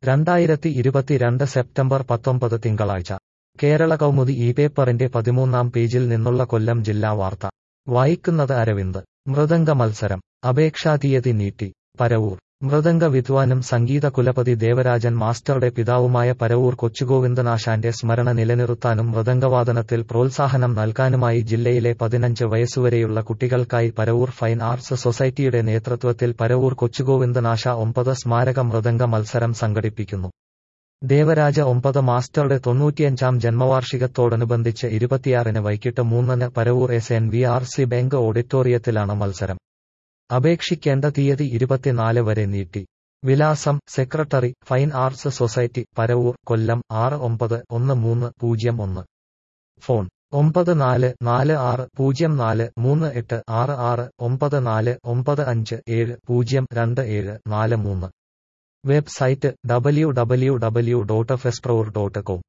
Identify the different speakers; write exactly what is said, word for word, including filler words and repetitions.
Speaker 1: രണ്ടായിരത്തി ഇരുപത്തിരണ്ട് സെപ്റ്റംബർ പത്തൊമ്പത് തിങ്കളാഴ്ച കേരള കൗമുദി ഈ പേപ്പറിന്റെ പതിമൂന്നാം പേജിൽ നിന്നുള്ള കൊല്ലം ജില്ലാ വാർത്ത വായിക്കുന്നത് അരവിന്ദ്. മൃദംഗ മത്സരം അപേക്ഷാതീയതി നീട്ടി. പരവൂർ. മൃദംഗ വിദ്വാനും സംഗീത കുലപതി ദേവരാജൻ മാസ്റ്ററുടെ പിതാവുമായ പരവൂർ കൊച്ചുഗോവിന്ദനാശാന്റെ സ്മരണ നിലനിർത്താനും മൃദംഗവാദനത്തിൽ പ്രോത്സാഹനം നൽകാനുമായി ജില്ലയിലെ പതിനഞ്ച് വയസ്സുവരെയുള്ള കുട്ടികൾക്കായി പരവൂർ ഫൈൻ ആർട്സ് സൊസൈറ്റിയുടെ നേതൃത്വത്തിൽ പരവൂർ കൊച്ചുഗോവിന്ദനാശ ഒമ്പത് സ്മാരക മൃദംഗ മത്സരം സംഘടിപ്പിക്കുന്നു. ദേവരാജ ഒമ്പത് മാസ്റ്ററുടെ തൊണ്ണൂറ്റിയഞ്ചാം ജന്മവാർഷികത്തോടനുബന്ധിച്ച് ഇരുപത്തിയാറിന് വൈകിട്ട് മൂന്നിന് Paravur S N V R C bank ഓഡിറ്റോറിയത്തിലാണ് മത്സരം. അപേക്ഷിക്കേണ്ട തീയതി ഇരുപത്തിനാല് വരെ നീട്ടി. വിലാസം: secretary, fine arts society, Paravur, Kollam ആറ് ഒമ്പത് ഒന്ന് മൂന്ന് പൂജ്യം ഒന്ന്. ഫോൺ: ഒമ്പത് നാല് നാല് ആറ് പൂജ്യം നാല് മൂന്ന് എട്ട് ആറ് ആറ് ഒമ്പത് നാല് ഒമ്പത് അഞ്ച് ഏഴ് പൂജ്യം രണ്ട് ഏഴ് നാല് മൂന്ന്. Website: W W W dot fesparavur dot com.